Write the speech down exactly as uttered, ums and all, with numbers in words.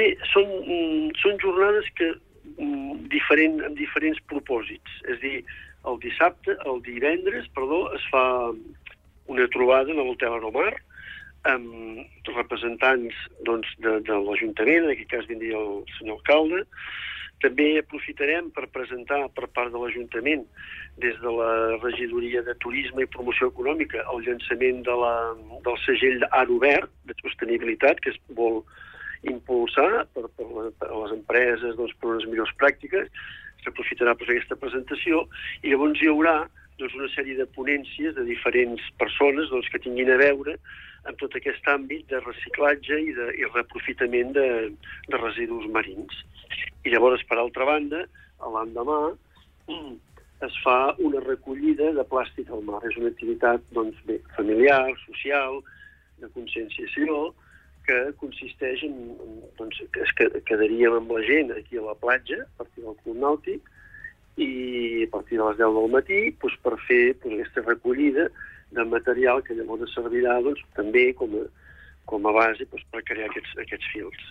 Bé, són, són jornades que diferent, amb diferents propòsits. És a dir, el dissabte, el divendres, perdó, es fa una trobada a l'Hotel Aromar amb representants doncs, de, de l'Ajuntament, en aquest cas vindria el senyor alcalde. També aprofitarem per presentar per part de l'Ajuntament, des de la Regidoria de Turisme i Promoció Econòmica, el llançament de la, del segell d'Art Obert de sostenibilitat, que es vol impulsar per, per, la, per les empreses doncs, per unes millors pràctiques. S'aprofitarà per fer aquesta presentació i llavors hi haurà doncs, una sèrie de ponències de diferents persones doncs, que tinguin a veure amb tot aquest àmbit de reciclatge i de i reaprofitament de, de residus marins. I llavors, per altra banda, l'endemà es fa una recollida de plàstic al mar. És una activitat doncs, bé, familiar, social, de conscienciació, que consisteix en... Doncs, que es quedaríem amb la gent aquí a la platja, a partir del Club Nàutic, i a partir de les deu del matí doncs, per fer doncs, aquesta recollida de material que llavors servirà doncs, també com a, com a base doncs, per crear aquests, aquests fils.